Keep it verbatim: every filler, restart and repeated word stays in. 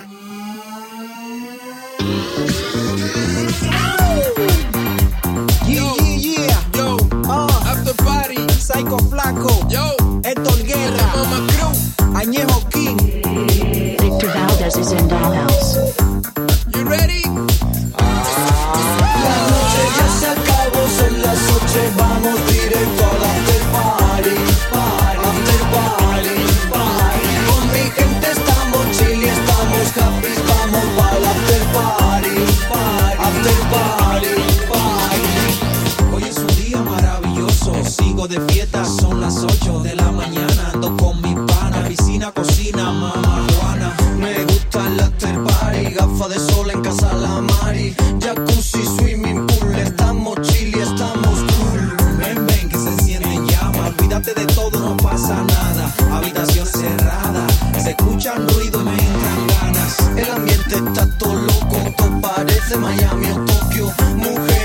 Yeah, yeah, yeah. Yo, uh, after party. Psycho Flaco. Yo, Héctor Guerra. Mama Crew. Añejo King. Victor Valdez is in Dollhouse. You ready? La noche ya se acabó, son las ocho, vamos directo al after party, party, after party, party. Con mi gente estamos chill y estamos happy, vamos para el after party, party, after party, party. Hoy es un día maravilloso, sigo de fiesta, son las ocho de la mañana, ando con mi pana, piscina, cocina, mamá Juana. Me gusta el after party, gafas de sol en casa la Mari, jacuzzi, swimming pool, estamos chill y estamos cool. Ven, ven, que se enciende llama, olvídate de todo, no pasa nada. Habitación cerrada, se escuchan ruido y me entran ganas. El ambiente está todo loco, todo parece Miami o Tokio. Mujer